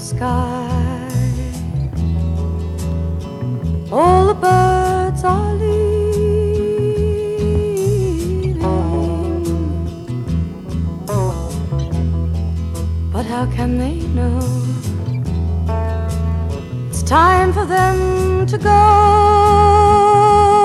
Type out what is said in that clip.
sky. All the birds are leaving, but how can they know it's time for them to go?